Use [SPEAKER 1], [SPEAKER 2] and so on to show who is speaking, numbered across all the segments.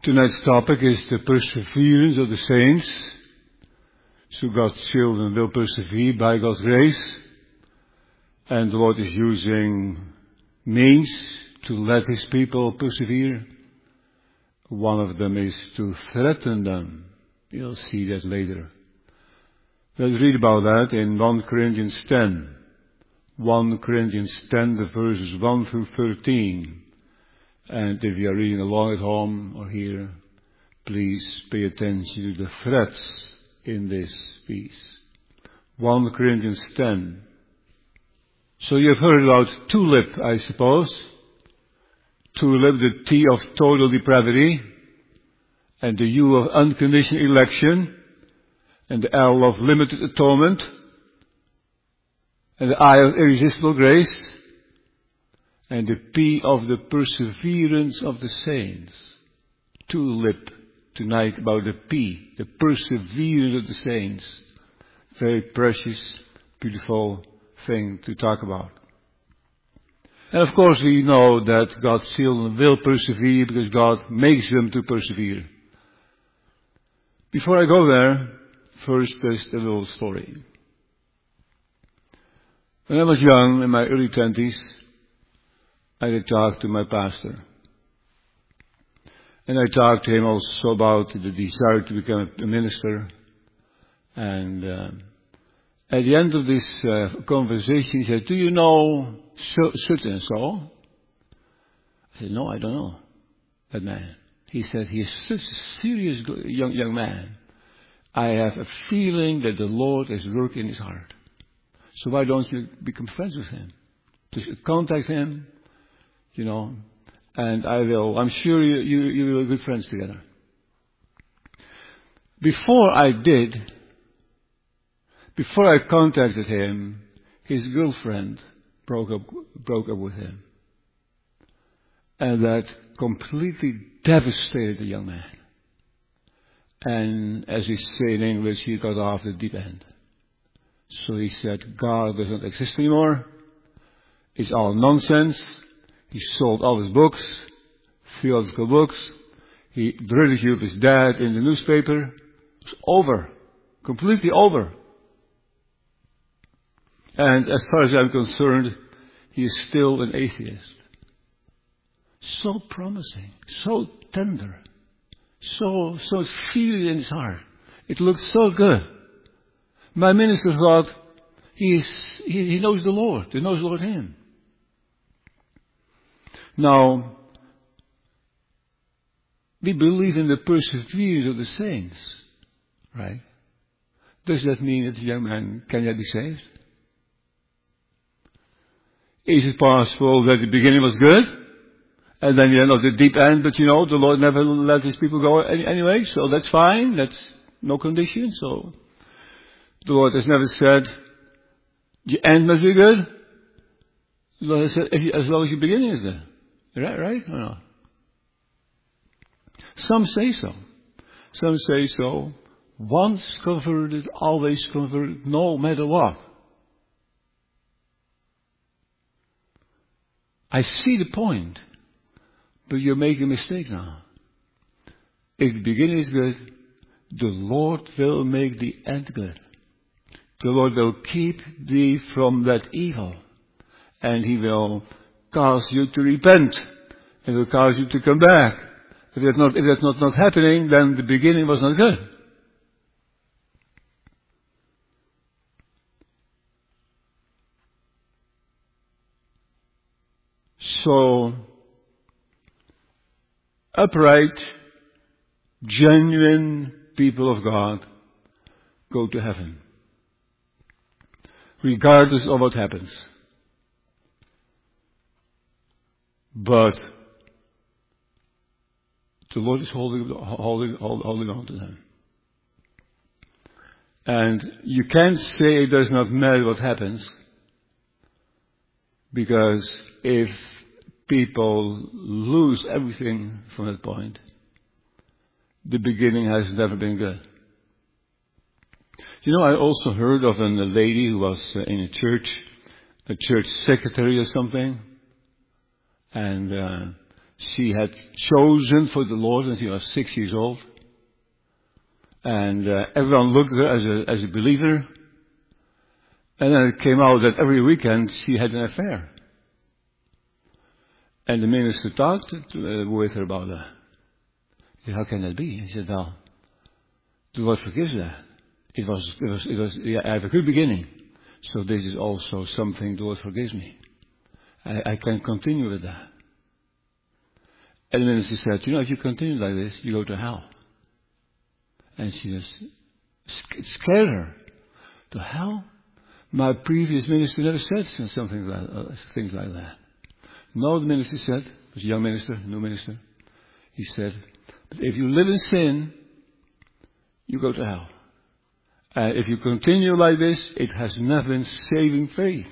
[SPEAKER 1] Tonight's topic is the perseverance of the saints. So God's children will persevere by God's grace. And the Lord is using means to let His people persevere. One of them is to threaten them. You'll see that later. Let's read about that in 1 Corinthians 10. 1 Corinthians 10, the verses 1 through 13. And if you are reading along at home or here, please pay attention to the threats in this piece. 1 Corinthians 10. So you've heard about TULIP, I suppose. TULIP, the T of total depravity, and the U of unconditional election, and the L of limited atonement, and the I of irresistible grace, and the P of the perseverance of the saints. TULIP tonight about the P, the perseverance of the saints. Very precious, beautiful thing to talk about. And of course we know that God's children will persevere because God makes them to persevere. Before I go there, first just a little story. When I was young, in my early 20s, I had talked to my pastor. And I talked to him also about the desire to become a minister. And at the end of this conversation, he said, "Do you know such and so?" I said, "No, I don't know that man." He said, "He is such a serious young man. I have a feeling that the Lord is working in his heart. So why don't you become friends with him? Just contact him, and I'm sure you will be good friends together." Before I contacted him, his girlfriend broke up with him. And that completely devastated the young man. And as we say in English, he got off the deep end. So he said, God does not exist anymore. It's all nonsense. He sold all his books, theological books. He ridiculed his dad in the newspaper. It's over. Completely over. And as far as I'm concerned, he is still an atheist. So promising, so tender, so feeling in his heart. It looked so good. My minister thought he knows the Lord. He knows the Lord him. Now, we believe in the perseverance of the saints, right? Does that mean that the young man cannot be saved? Is it possible that the beginning was good? And then the deep end, but the Lord never let his people go anyway, so that's fine. That's no condition. So the Lord has never said, the end must be good. The Lord has said, as long as your beginning is good. Right or not? Some say so. Some say so. Once converted, always converted, no matter what. I see the point, but you're making a mistake now. If the beginning is good, the Lord will make the end good. The Lord will keep thee from that evil, and He will cause you to repent, and will cause you to come back. If that's not happening, then the beginning was not good. So, upright, genuine people of God go to heaven, regardless of what happens. But the Lord is holding on to them. And you can't say it does not matter what happens, because if people lose everything from that point, the beginning has never been good. I also heard of a lady who was in a church secretary or something, and She had chosen for the Lord when she was 6 years old. And everyone looked at her as a believer. And then it came out that every weekend she had an affair. And the minister talked with her about that. He said, how can that be? He said, well, the Lord forgives that. It was, I have a good beginning. So this is also something the Lord forgives me. I can continue with that. And the minister said, if you continue like this, you go to hell. And she just scared her. To hell? My previous minister never said something like things like that. No, the minister said, it was a young minister, new minister. He said, but if you live in sin, you go to hell. And if you continue like this, it has nothing saving faith.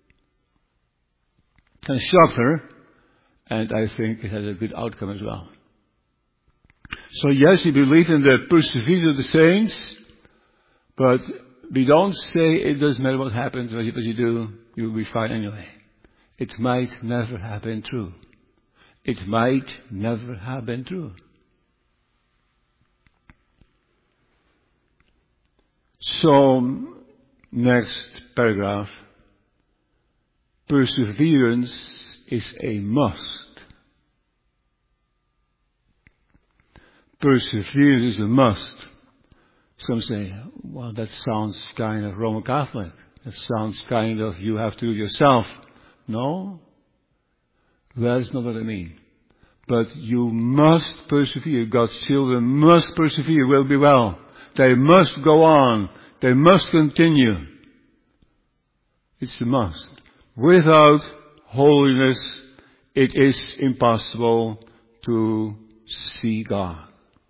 [SPEAKER 1] And shocked her, and I think it had a good outcome as well. So yes, he believed in the perseverance of the saints, but we don't say it doesn't matter what happens, what you do, you'll be fine anyway. It might never have been true. It might never have been true. So, next paragraph. Perseverance is a must. Perseverance is a must. Some say, well, that sounds kind of Roman Catholic. That sounds kind of you have to do it yourself. No, that is not what I mean. But you must persevere. God's children must persevere, will be well. They must go on. They must continue. It's a must. Without holiness, it is impossible to see God.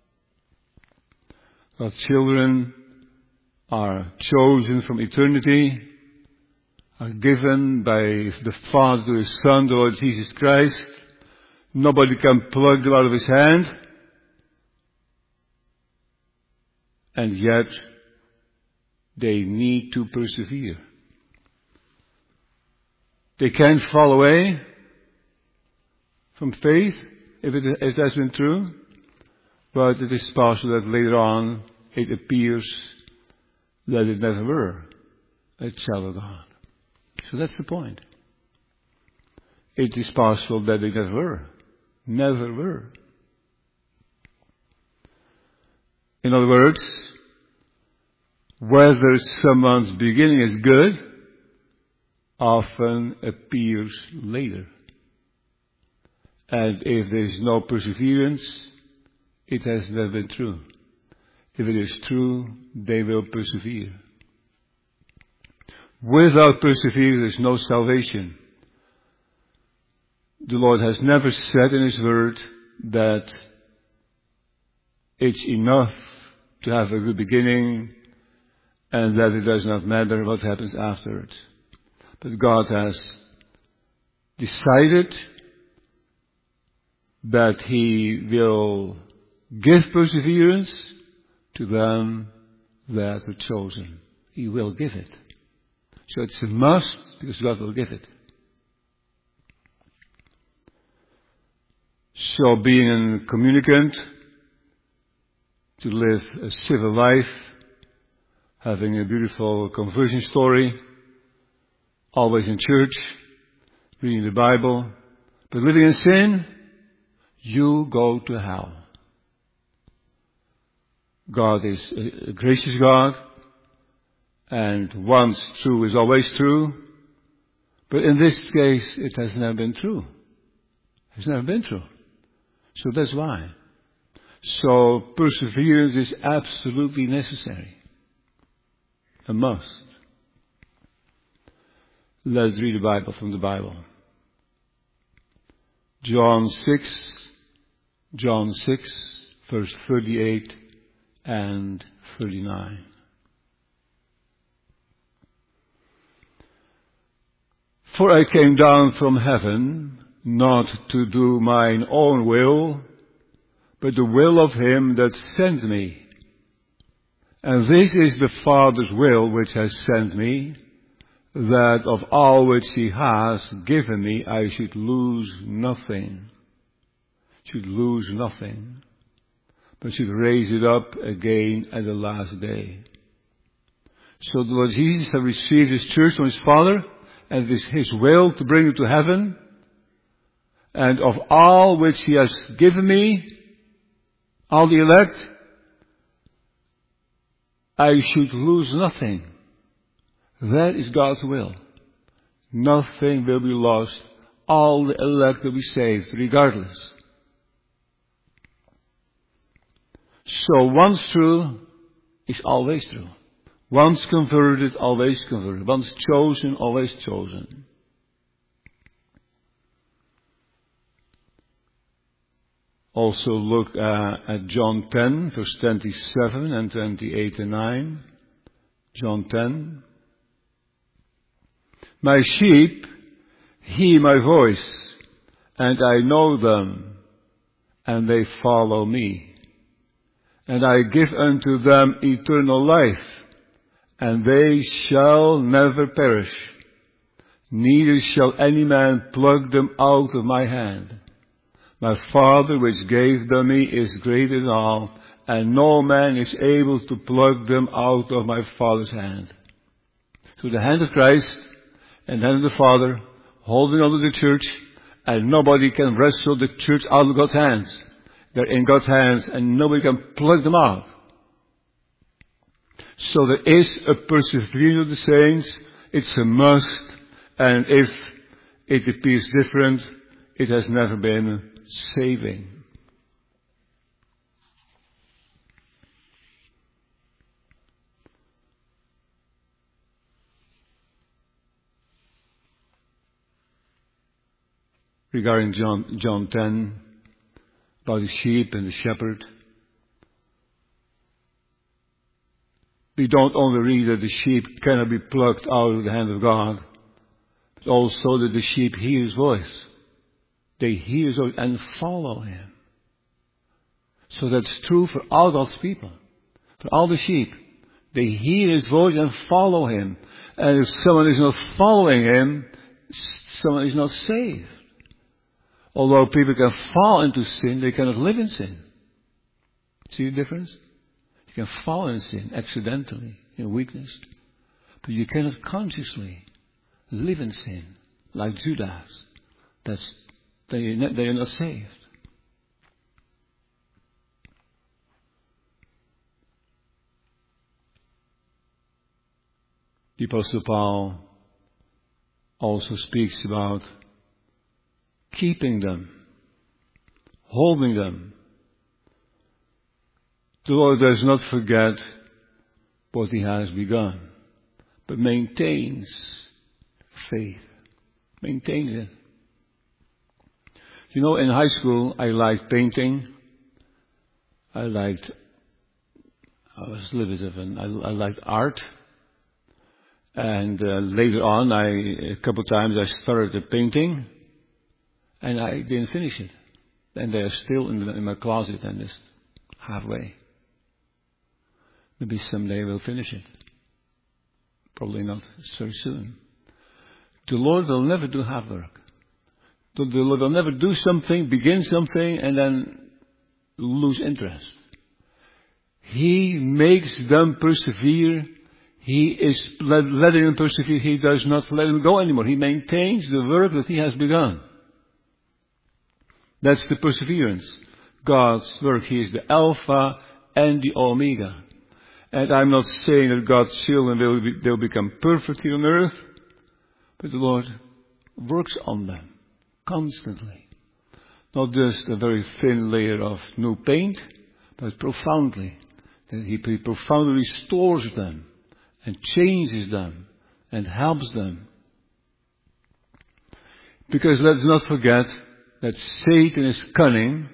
[SPEAKER 1] God's children are chosen from eternity, are given by the Father to His Son, the Lord Jesus Christ. Nobody can pluck them out of His hand. And yet, they need to persevere. They can't fall away from faith if it has been true. But it is possible that later on it appears that it never were a child of God. So that's the point. It is possible that they never were. Never were. In other words, whether someone's beginning is good often appears later. And if there is no perseverance, it has never been true. If it is true, they will persevere. Without perseverance, there is no salvation. The Lord has never said in His Word that it's enough to have a good beginning and that it does not matter what happens afterwards. But God has decided that He will give perseverance to them that are chosen. He will give it. So it's a must because God will give it. So being a communicant, to live a civil life, having a beautiful conversion story, always in church, reading the Bible, but living in sin, you go to hell. God is a gracious God, and once true is always true, but in this case it has never been true. It's never been true. So that's why. So perseverance is absolutely necessary. A must. Let's read the Bible from the Bible. John 6, verse 38 and 39. For I came down from heaven, not to do mine own will, but the will of Him that sent me. And this is the Father's will which has sent me, that of all which He has given me I should lose nothing, should lose nothing, but should raise it up again at the last day. So the Lord Jesus has received His church from His Father, and it is His will to bring it to heaven. And of all which He has given me, all the elect, I should lose nothing. That is God's will. Nothing will be lost. All the elect will be saved, regardless. So once true is always true. Once converted, always converted. Once chosen, always chosen. Also look at John 10, verse 27 and 28 and 9. John 10. My sheep hear my voice, and I know them, and they follow me. And I give unto them eternal life, and they shall never perish, neither shall any man pluck them out of my hand. My Father which gave them me is greater than all, and no man is able to pluck them out of my Father's hand. So the hand of Christ and the hand of the Father holding on to the church, and nobody can wrestle the church out of God's hands. They're in God's hands, and nobody can pluck them out. So there is a persevering of the saints. It's a must, and if it appears different, it has never been saving. Regarding John 10, about the sheep and the shepherd, we don't only read that the sheep cannot be plucked out of the hand of God, but also that the sheep hear His voice. They hear His voice and follow Him. So that's true for all God's people, for all the sheep. They hear His voice and follow Him. And if someone is not following Him, someone is not saved. Although people can fall into sin, they cannot live in sin. See the difference? You can fall in sin accidentally, in weakness. But you cannot consciously live in sin, like Judas. They are not saved. The Apostle Paul also speaks about keeping them, holding them. The Lord does not forget what He has begun, but maintains faith. Maintains it. You know, in high school, I liked painting. I liked art. And later on, a couple of times I started painting, and I didn't finish it. And they are still in my closet and just halfway. Maybe someday we'll finish it. Probably not so soon. The Lord will never do half work. The Lord will never do something, begin something, and then lose interest. He makes them persevere. He is letting them persevere. He does not let them go anymore. He maintains the work that He has begun. That's the perseverance. God's work. He is the Alpha and the Omega. And I'm not saying that God's children they'll become perfect here on earth, but the Lord works on them constantly. Not just a very thin layer of new paint, but profoundly. That He profoundly restores them and changes them and helps them. Because let's not forget that Satan is cunning,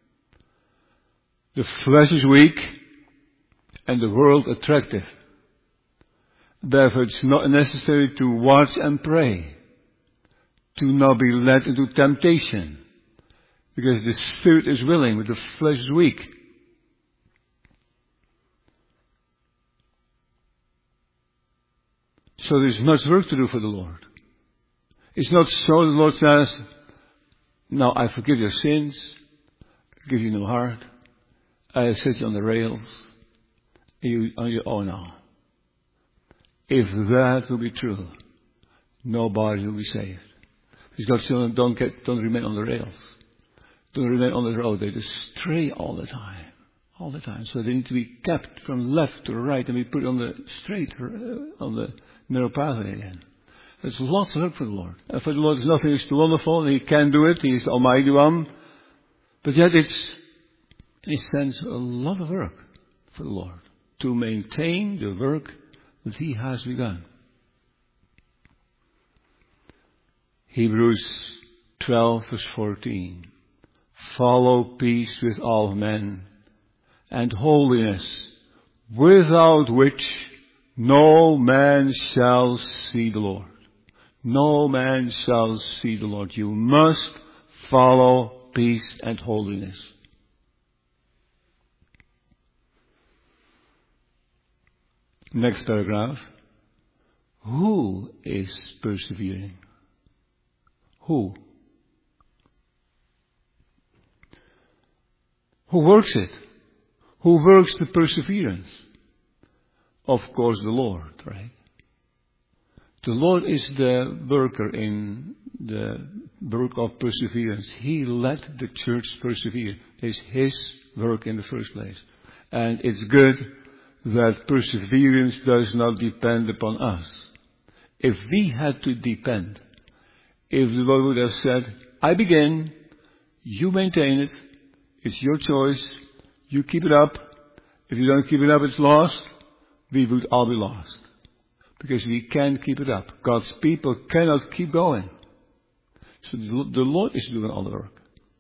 [SPEAKER 1] the flesh is weak, and the world attractive. Therefore it's not necessary to watch and pray, to not be led into temptation, because the spirit is willing, but the flesh is weak. So there's much work to do for the Lord. It's not so the Lord says, now I forgive your sins, give you a new heart. I set you on the rails. You on your own now. If that will be true, nobody will be saved. Because God's children don't remain on the rails. Don't remain on the road. They just stray all the time. All the time. So they need to be kept from left to right and be put on the straight, on the narrow pathway again. There's lots of work for the Lord. And for the Lord, there's nothing is too wonderful. He can do it. He is the Almighty One. But yet it's, in a sense, a lot of work for the Lord to maintain the work that He has begun. Hebrews 12 verse 14. Follow peace with all men and holiness, without which no man shall see the Lord. No man shall see the Lord. You must follow peace and holiness. Next paragraph. Who is persevering? Who? Who works it? Who works the perseverance? Of course, the Lord, right? The Lord is the worker in the work of perseverance. He let the church persevere. It's His work in the first place. And it's good that perseverance does not depend upon us. If we had to depend, if the Lord would have said, I begin, you maintain it, it's your choice, you keep it up, if you don't keep it up it's lost, we would all be lost. Because we can't keep it up. God's people cannot keep going. So the Lord is doing all the work.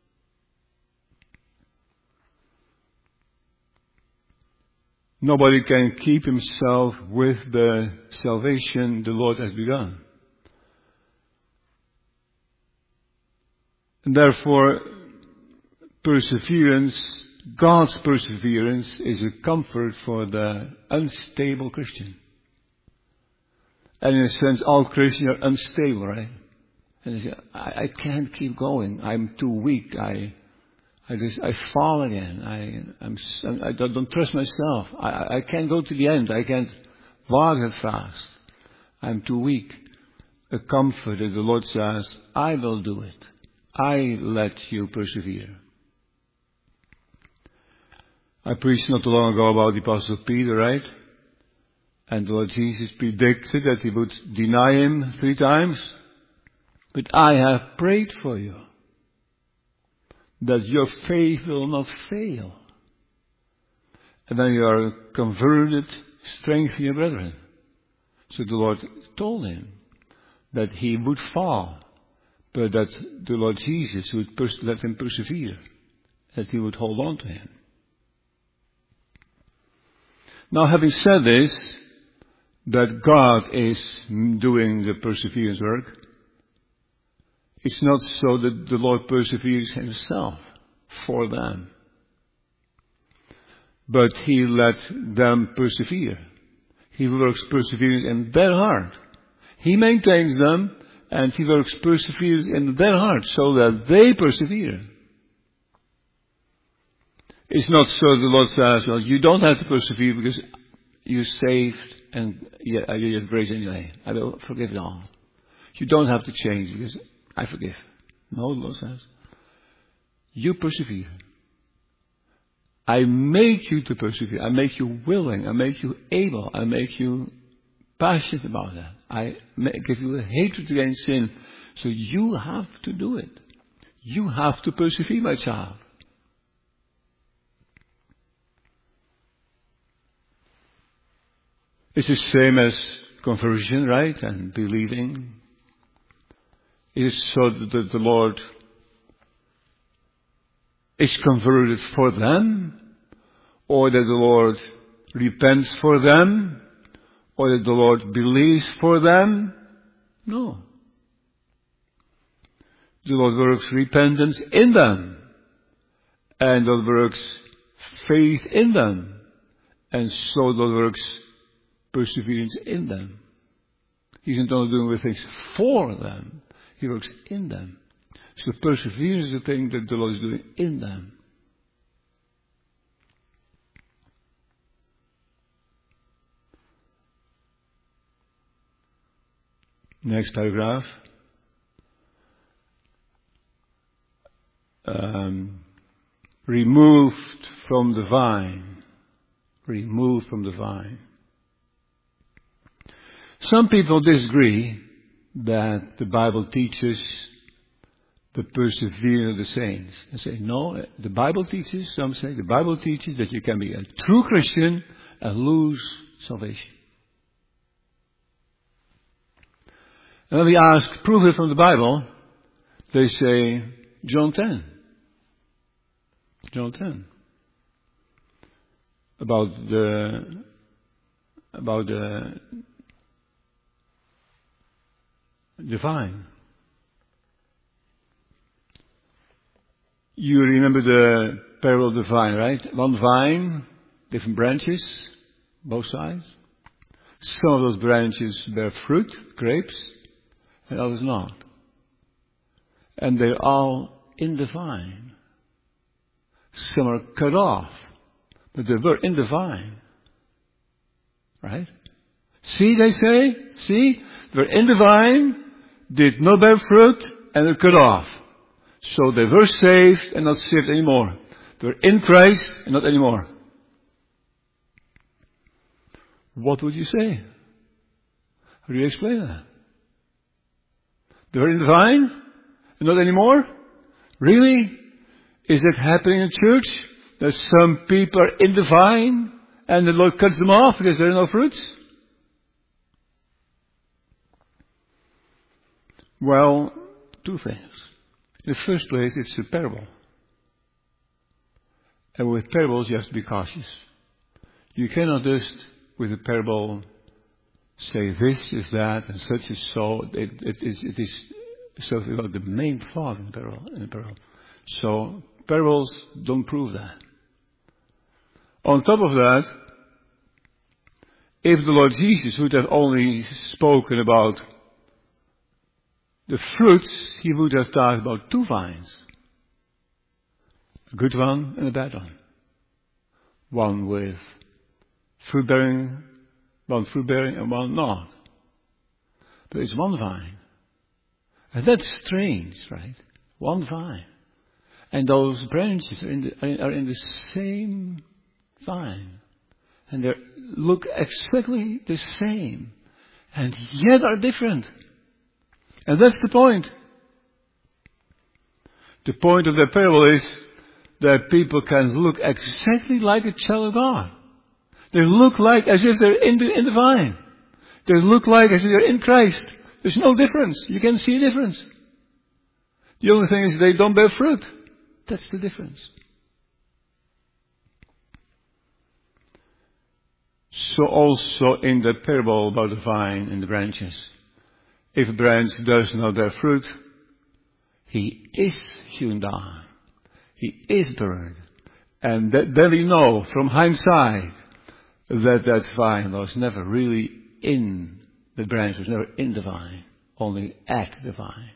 [SPEAKER 1] Nobody can keep himself with the salvation the Lord has begun. And therefore, perseverance, God's perseverance, is a comfort for the unstable Christian. And in a sense, all Christians are unstable, right? And they say, I can't keep going. I'm too weak. I fall again. I don't trust myself. I can't go to the end. I can't walk that fast. I'm too weak. A comfort that the Lord says, I will do it. I let you persevere. I preached not too long ago about the Apostle Peter, right? And the Lord Jesus predicted that He would deny Him 3 times. But I have prayed for you, that your faith will not fail. And when you are converted, strengthen your brethren. So the Lord told him that he would fall, but that the Lord Jesus would let him persevere, that He would hold on to him. Now, having said this, that God is doing the perseverance work, it's not so that the Lord perseveres Himself for them, but He let them persevere. He works perseverance in their heart. He maintains them, and He works perseverance in their heart so that they persevere. It's not so the Lord says, well, you don't have to persevere because you're saved and you have grace anyway. I will forgive it all. You don't have to change because I forgive. No, the Lord says, you persevere. I make you to persevere. I make you willing. I make you able. I make you passionate about that. I give you a hatred against sin. So you have to do it. You have to persevere, my child. It's the same as conversion, right? And believing. Is it so that the Lord is converted for them? Or that the Lord repents for them? Or that the Lord believes for them? No. The Lord works repentance in them. And the Lord works faith in them. And so the Lord works perseverance in them. He's not only doing things for them, He works in them. So perseverance is the thing that the Lord is doing in them. Next paragraph. Removed from the vine. Removed from the vine. Some people disagree that the Bible teaches the persevere of the saints. They say, no, the Bible teaches, some say, the Bible teaches that you can be a true Christian and lose salvation. And when we ask, prove it from the Bible, they say, John 10. John 10. About the vine. You remember the parable of the vine, right? One vine, different branches, both sides. Some of those branches bear fruit, grapes, and others not. And they're all in the vine. Some are cut off, but they were in the vine. Right? See, they say, see, they're in the vine, did not bear fruit, and they're cut off. So they were saved and not saved anymore. They're in Christ and not anymore. What would you say? How do you explain that? They were in the vine and not anymore? Really? Is that happening in church? That some people are in the vine and the Lord cuts them off because there are no fruits? Well, two things. In the first place, it's a parable. And with parables, you have to be cautious. You cannot just, with a parable, say this is that and such is so. It is something about the main thought in the parable. So, parables don't prove that. On top of that, if the Lord Jesus would have only spoken about the fruits, he would have talked about two vines. A good one and a bad one. One with fruit bearing and one not. But it's one vine. And that's strange, right? One vine. And those branches are in the same vine. And they look exactly the same. And yet are different. And that's the point. The point of the parable is that people can look exactly like a child of God. They look like as if they're in the vine. They look like as if they're in Christ. There's no difference. You can see a difference. The only thing is they don't bear fruit. That's the difference. So also in the parable about the vine and the branches. If a branch does not bear fruit, he is hewn down. He is burned. And then we know from hindsight that vine was never really in, the branch was never in the vine, only at the vine.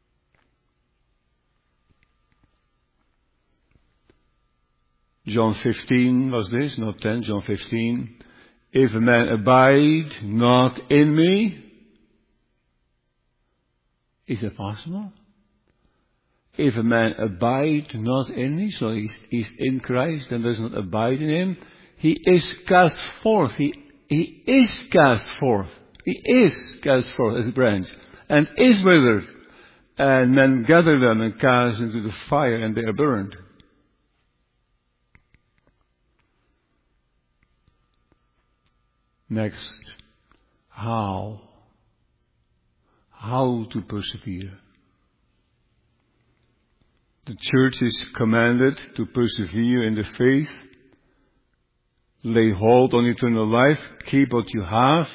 [SPEAKER 1] John 15 was this, not 10, John 15. If a man abide not in me, is it possible? If a man abide not in me, so he's in Christ and does not abide in him, he is cast forth. He is cast forth. He is cast forth as a branch and is withered. And men gather them and cast into the fire and they are burned. Next, how to persevere. The church is commanded to persevere in the faith, lay hold on eternal life, keep what you have,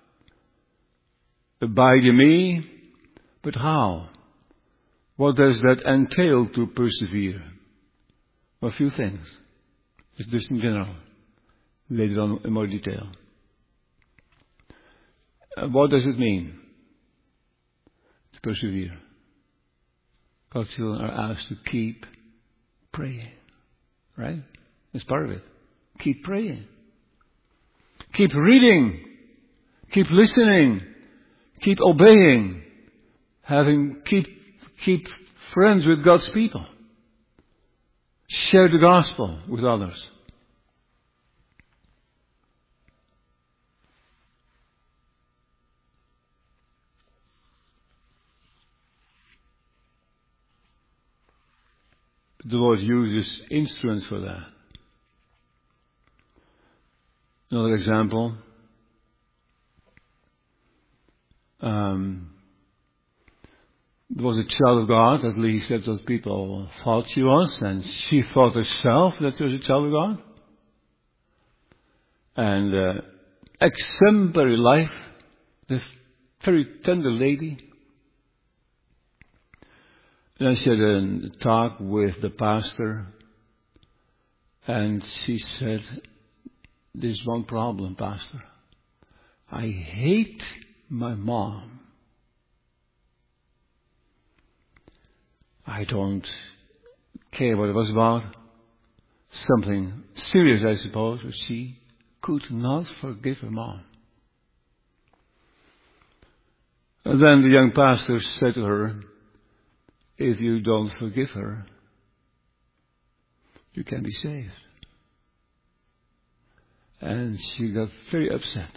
[SPEAKER 1] abide in me. But how? What does that entail to persevere? A few things. Just in general. Later on in more detail. What does it mean to persevere? God's children are asked to keep praying. Right? That's part of it. Keep praying. Keep reading. Keep listening. Keep obeying. Keep friends with God's people. Share the gospel with others. The Lord uses instruments for that. Another example. There was a child of God, at least that's what people thought she was, and she thought herself that she was a child of God. And exemplary life, this very tender lady. Then she had a talk with the pastor, and she said, "There's one problem, Pastor. I hate my mom. I don't care what it was about. Something serious, I suppose, but she could not forgive her mom." And then the young pastor said to her, "If you don't forgive her, you can be saved." And she got very upset.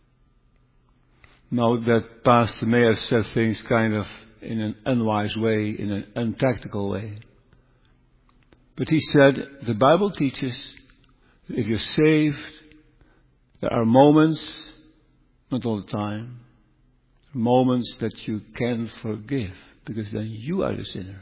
[SPEAKER 1] Now that pastor may have said things kind of in an unwise way, in an untactical way. But he said, the Bible teaches that if you're saved, there are moments, not all the time, moments that you can forgive, because then you are the sinner.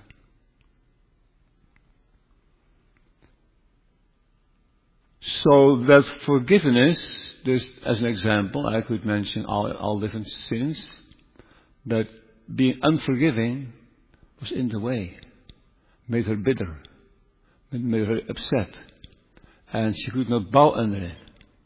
[SPEAKER 1] So that forgiveness, just as an example, I could mention all different sins, but being unforgiving was in the way, made her bitter, made her upset, and she could not bow under it.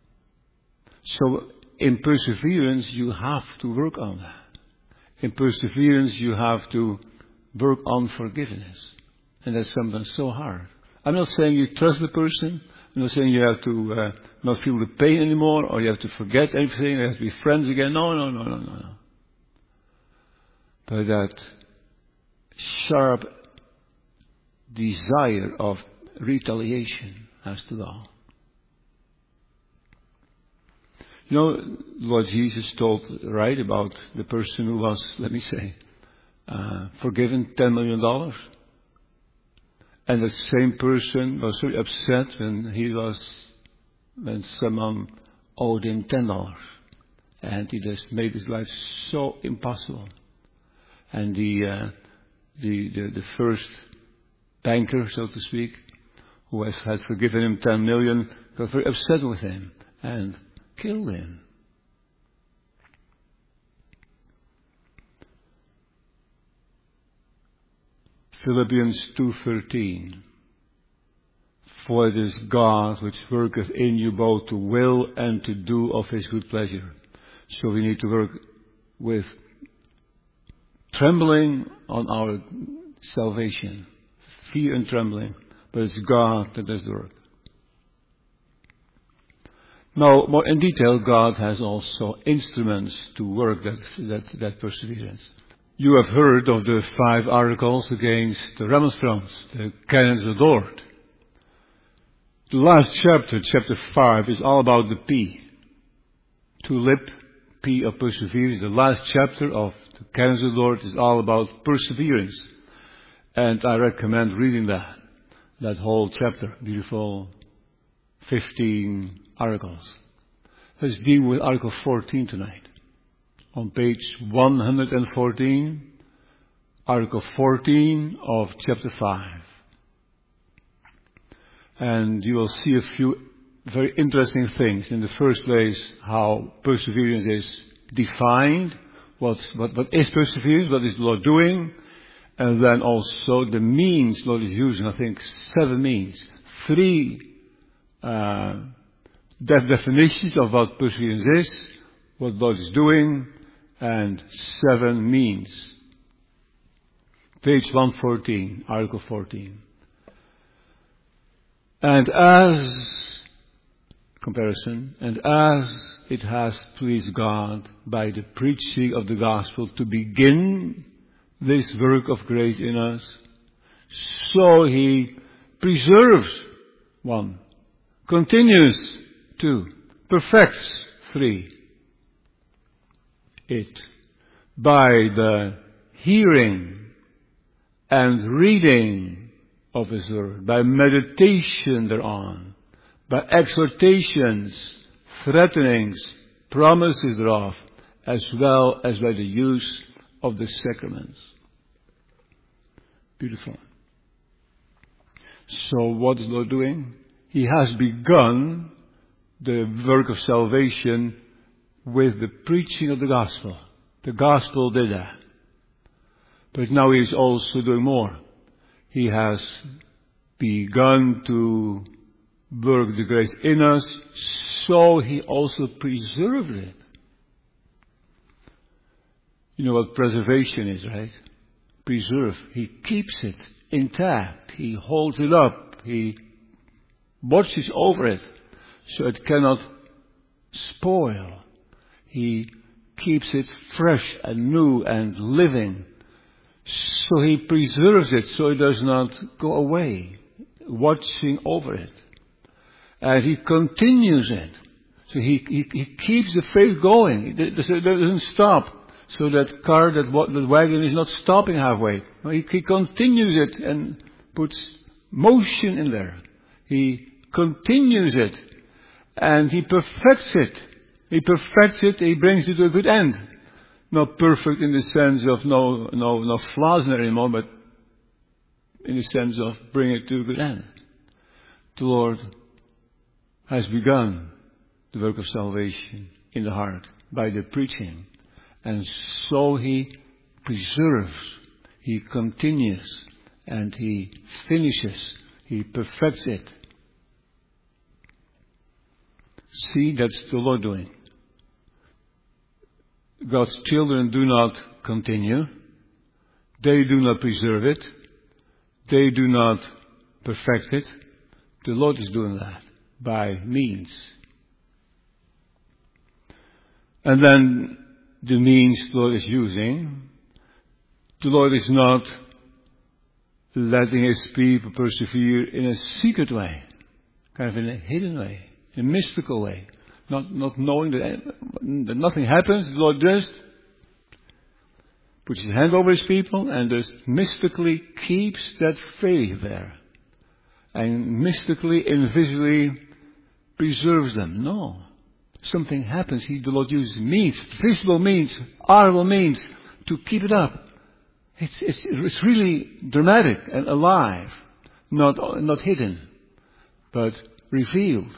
[SPEAKER 1] So in perseverance, you have to work on that. In perseverance, you have to work on forgiveness. And that's sometimes so hard. I'm not saying you trust the person. I'm not saying you have to not feel the pain anymore, or you have to forget everything, you have to be friends again. No. But that sharp desire of retaliation has to go. You know, Lord Jesus told, right, about the person who was, let me say, forgiven $10 million. And the same person was very upset when someone owed him $10. And he just made his life so impossible. And the first banker, so to speak, who had forgiven him 10 million, got very upset with him and killed him. Philippians 2:13. For it is God which worketh in you both to will and to do of His good pleasure. So we need to work with trembling on our salvation, fear and trembling, but it's God that does the work. Now, more in detail, God has also instruments to work that perseverance. You have heard of the 5 articles against the remonstrance, the canons adored. The last chapter, chapter 5, is all about the P. Tulip, P of perseverance. The last chapter of the canons adored is all about perseverance. And I recommend reading that whole chapter. Beautiful 15 articles. Let's deal with Article 14 tonight. On page 114, Article 14 of chapter 5. And you will see a few very interesting things. In the first place, how perseverance is defined. What is perseverance? What is the Lord doing? And then also the means Lord is using. I think 7 means. 3 definitions of what perseverance is, what Lord is doing, and 7 means. Page 114, Article 14. And as comparison, and as it has pleased God by the preaching of the gospel to begin this work of grace in us, so He preserves, 1, continues, 2, perfects, 3, it by the hearing and reading of His word, by meditation thereon, by exhortations, threatenings, promises thereof, as well as by the use of the sacraments. Beautiful. So what is the Lord doing? He has begun the work of salvation with the preaching of the gospel. The gospel did that. But now He is also doing more. He has begun to work the grace in us, so He also preserved it. You know what preservation is, right? Preserve. He keeps it intact. He holds it up. He watches over it so it cannot spoil. He keeps it fresh and new and living. So He preserves it so it does not go away, watching over it. And He continues it. So He keeps the faith going. It doesn't stop. So that car, that wagon is not stopping halfway. He continues it and puts motion in there. He continues it. And He perfects it. He perfects it, He brings it to a good end. Not perfect in the sense of no flaws in it anymore, but in the sense of bringing it to a good end. The Lord has begun the work of salvation in the heart by the preaching. And so He preserves, He continues, and He finishes, He perfects it. See, that's the Lord doing. God's children do not continue. They do not preserve it. They do not perfect it. The Lord is doing that by means. And then the means the Lord is using, the Lord is not letting His people persevere in a secret way, kind of in a hidden way, in a mystical way, not knowing that nothing happens. The Lord just puts His hand over His people and just mystically keeps that faith there, and mystically, invisibly preserves them. No. Something happens. The Lord uses means, visible means, audible means, to keep it up. It's really dramatic and alive, not hidden, but revealed.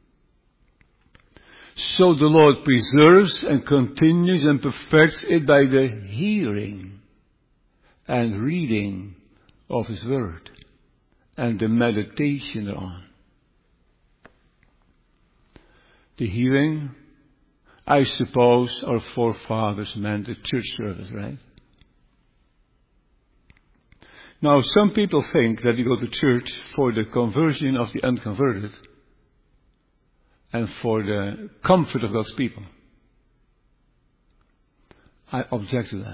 [SPEAKER 1] So the Lord preserves and continues and perfects it by the hearing and reading of His word and the meditation thereon. The hearing, I suppose our forefathers meant the church service, right? Now, some people think that you go to church for the conversion of the unconverted and for the comfort of God's people. I object to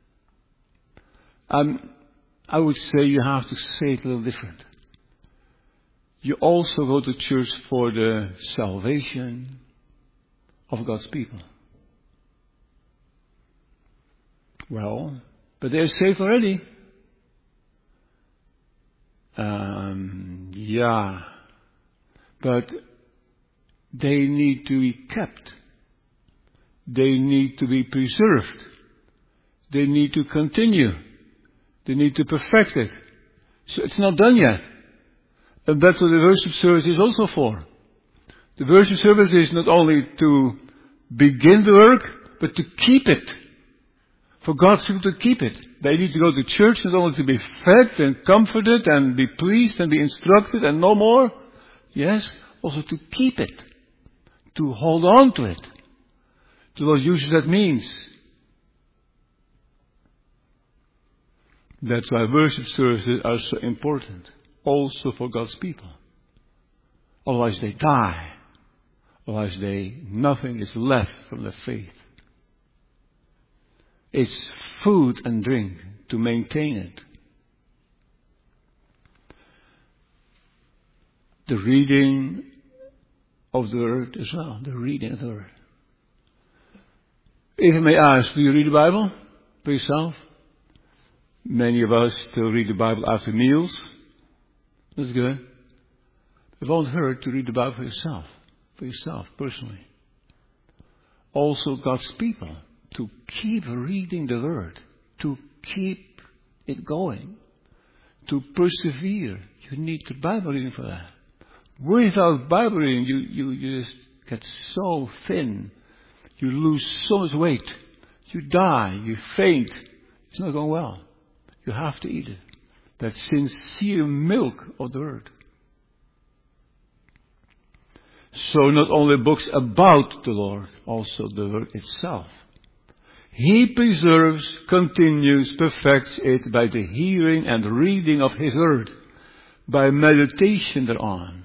[SPEAKER 1] that. I would say you have to say it a little different. You also go to church for the salvation of God's people. Well, but they're saved already. Yeah. But they need to be kept. They need to be preserved. They need to continue. They need to perfect it. So it's not done yet. And that's what the worship service is also for. The worship service is not only to begin the work, but to keep it. For God's people to keep it. They need to go to church not only to be fed and comforted and be pleased and be instructed and no more. Yes, also to keep it. To hold on to it. The Lord uses that means. That's why worship services are so important. Also for God's people. Otherwise they die. last day, nothing is left from the faith. It's food and drink to maintain it. The reading of the Word as well. The reading of the Word. If I may ask, do you read the Bible for yourself? Many of us still read the Bible after meals. That's good. It won't hurt to read the Bible for yourself personally. Also God's people, to keep reading the Word, to keep it going, to persevere. You need the Bible reading for that. Without Bible reading, you just get so thin. You lose so much weight. You die. You faint. It's not going well. You have to eat it. That sincere milk of the Word. So not only books about the Lord, also the Word itself. He preserves, continues, perfects it by the hearing and reading of His Word, by meditation thereon.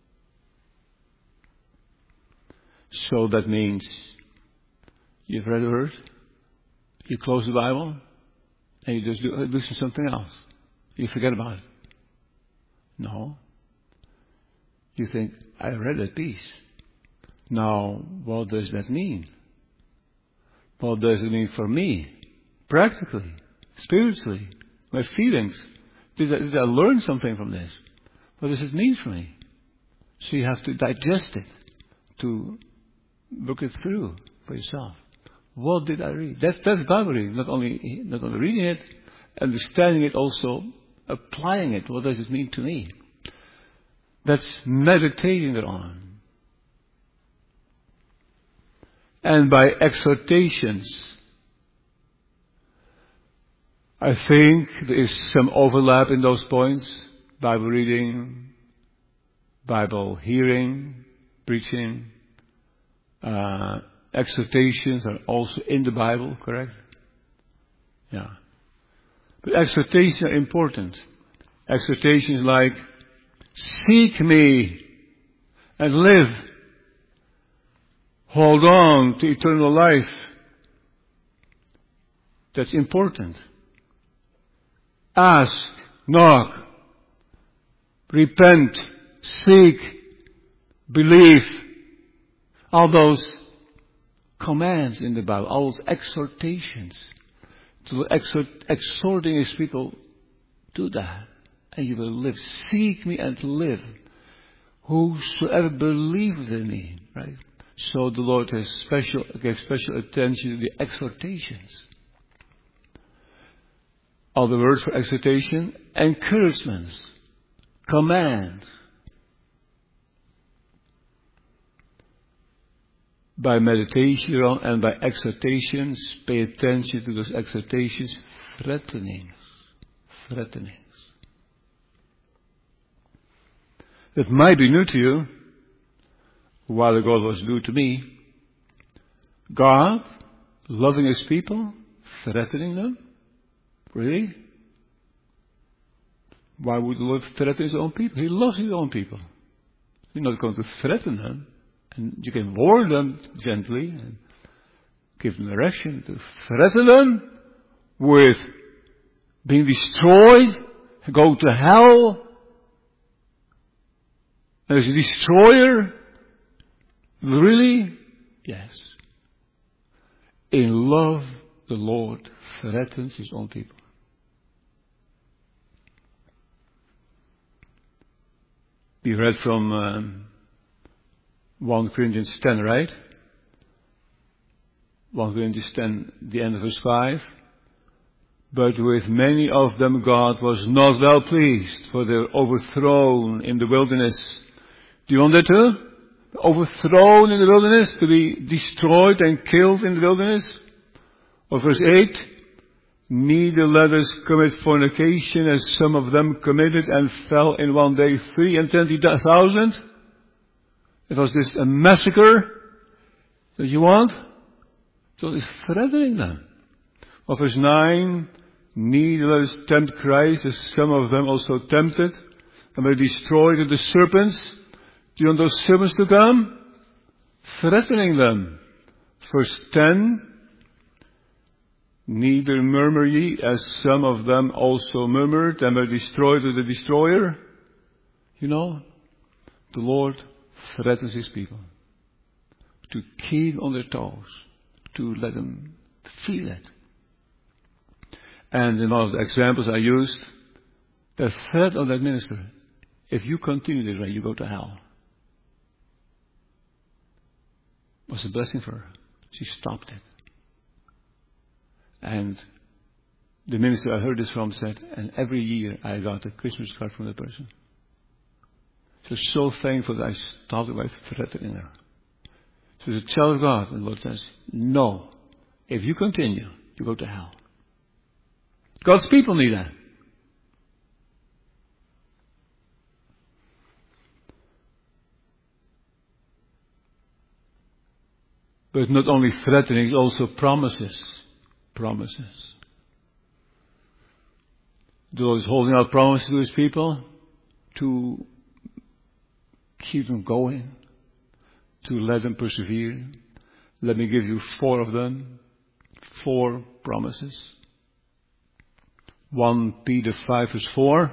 [SPEAKER 1] So that means you've read the Word, you close the Bible, and you just do something else. You forget about it. No. You think, I read that piece. Now, what does that mean? What does it mean for me? Practically, spiritually, my feelings. Did I learn something from this? What does it mean for me? So you have to digest it, to look it through for yourself. What did I read? That's Bible reading. Not only reading it, understanding it, also applying it. What does it mean to me? That's meditating thereon. And by exhortations, I think there is some overlap in those points. Bible reading, Bible hearing, preaching, exhortations are also in the Bible, correct? Yeah. But exhortations are important. Exhortations like, seek me and live. Hold on to eternal life. That's important. Ask, knock, repent, seek, believe. All those commands in the Bible, all those exhortations. To exhorting His people, do that, and you will live. Seek me and live. Whosoever believeth in me, right? So the Lord gave special attention to the exhortations. Other words for exhortation, encouragements, commands. By meditation and by exhortations, pay attention to those exhortations, threatenings. It might be new to you, while ago it was new to me. God, loving His people, threatening them? Really? Why would the Lord threaten His own people? He loves His own people. He's not going to threaten them. And you can warn them gently and give them direction. To threaten them with being destroyed, go to hell as a destroyer. Really? Yes. In love, the Lord threatens His own people. We read from 1 Corinthians 10, right? 1 Corinthians 10, the end of verse 5. But with many of them God was not well pleased, for they were overthrown in the wilderness. Do you want that too? Overthrown in the wilderness, to be destroyed and killed in the wilderness? Or verse 8, neither let us commit fornication as some of them committed and fell in one day 320,000. It was this a massacre that you want? So it's threatening them. Or verse 9, neither let us tempt Christ as some of them also tempted and were destroyed with the serpents. Do you want those serpents to come? threatening them. Verse 10, neither murmur ye, as some of them also murmured and were destroyed with the destroyer. You know, the Lord threatens His people to keep on their toes, to let them feel it. And in one of the examples I used, the threat of that minister, if you continue this way, you go to hell, was a blessing for her. She stopped it. And the minister I heard this from said, and every year I got a Christmas card from that person. She was so thankful that I stopped by threatening her. She was a child of God, and the Lord says, no, if you continue, you go to hell. God's people need that. But not only threatening, also promises. Promises. The Lord is holding out promises to His people to keep them going, to let them persevere. Let me give you 4 of them. 4 promises. 1 Peter 5 verse 4.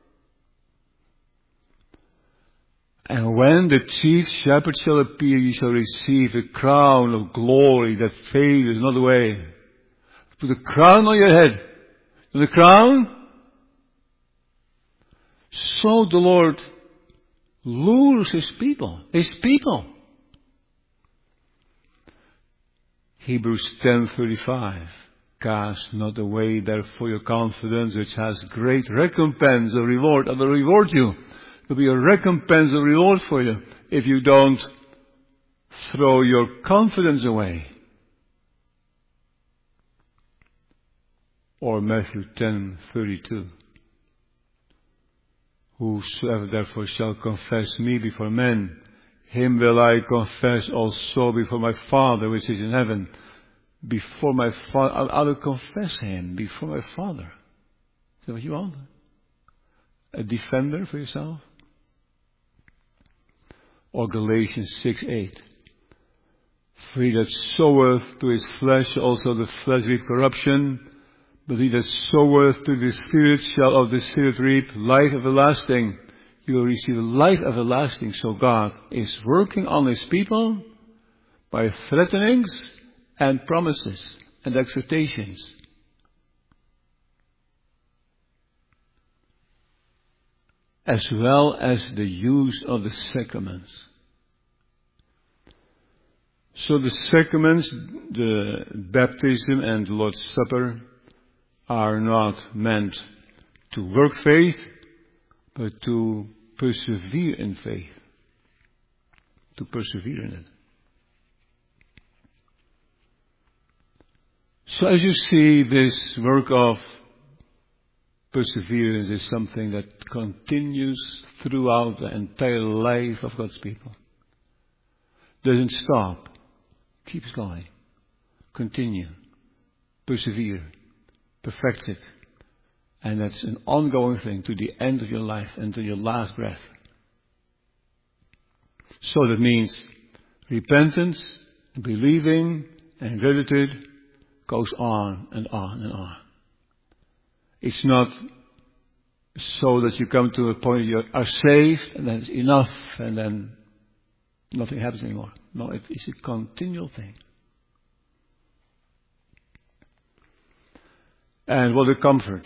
[SPEAKER 1] And when the chief shepherd shall appear, ye shall receive a crown of glory that fadeth not away. Put a crown on your head. The crown. So the Lord lures His people. His people. Hebrews 10:35. Cast not away therefore your confidence, which has great recompense of reward. I will reward you. There will be a recompense of reward for you if you don't throw your confidence away. Or Matthew 10:32. Whosoever therefore shall confess me before men, him will I confess also before my Father which is in heaven. Before my Father, I will confess Him before my Father. Is that what you want? A defender for yourself? Or Galatians 6:8. For he that soweth to his flesh also the flesh reap corruption, but he that soweth to the Spirit shall of the Spirit reap life everlasting. You will receive life everlasting. So God is working on His people by threatenings and promises and exhortations. As well as the use of the sacraments. So the sacraments, the baptism and the Lord's Supper, are not meant to work faith, but to persevere in faith. To persevere in it. So as you see, this work of perseverance is something that continues throughout the entire life of God's people. Doesn't stop. Keeps going. Continue. Persevere. Perfect it. And that's an ongoing thing to the end of your life, until your last breath. So that means repentance, believing, and gratitude goes on and on and on. It's not so that you come to a point you are saved and that's enough and then nothing happens anymore. No, it is a continual thing. And what a comfort.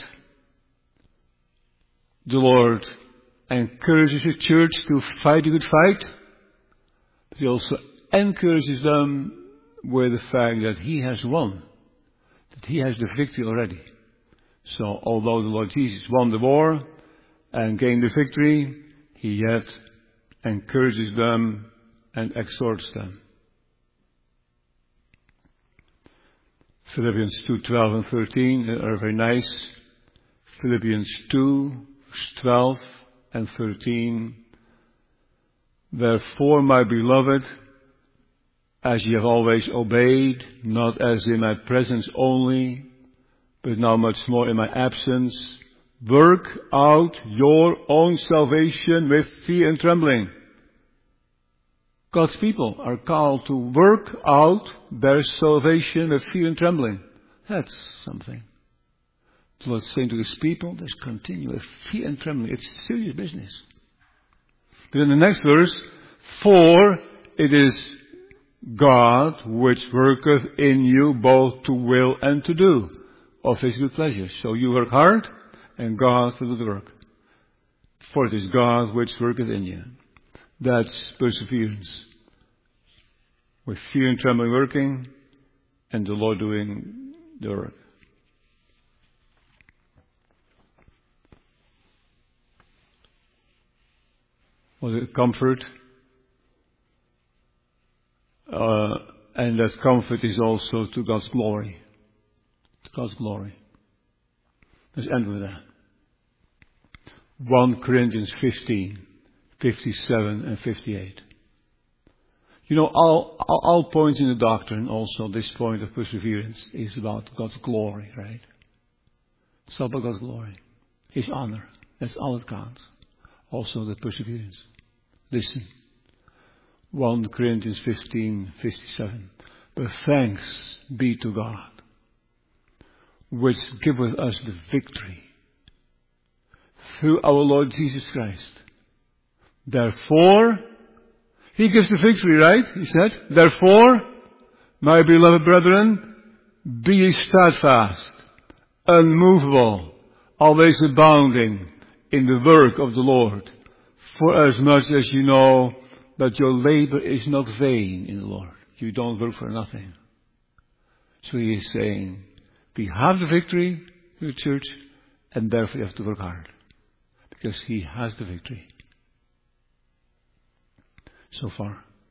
[SPEAKER 1] The Lord encourages His church to fight a good fight, but He also encourages them with the fact that He has won, that He has the victory already. So although the Lord Jesus won the war and gained the victory, He yet encourages them and exhorts them. Philippians 2:12 and 13 are very nice. Philippians 2:12 and 13. Therefore, my beloved, as ye have always obeyed, not as in my presence only, but now much more in my absence, work out your own salvation with fear and trembling. God's people are called to work out their salvation with fear and trembling. That's something. The Lord is saying to His people, let's continue with fear and trembling. It's serious business. But in the next verse, for it is God which worketh in you both to will and to do of His good pleasure. So you work hard, and God will do the work. For it is God which worketh in you. That's perseverance. With fear and trembling working, and the Lord doing the work. Was it comfort? And that comfort is also to God's glory. To God's glory. Let's end with that. 1 Corinthians 15, 57 and 58. You know, all points in the doctrine, also this point of perseverance, is about God's glory, right? It's all about God's glory. His honor. That's all it counts. Also the perseverance. Listen. 1 Corinthians 15, 57. But thanks be to God, which giveth us the victory through our Lord Jesus Christ. Therefore, He gives the victory, right? He said, therefore, my beloved brethren, be ye steadfast, unmovable, always abounding in the work of the Lord, for as much as you know that your labor is not vain in the Lord. You don't work for nothing. So He is saying, we have the victory in the church, and therefore you have to work hard. Because He has the victory. So far.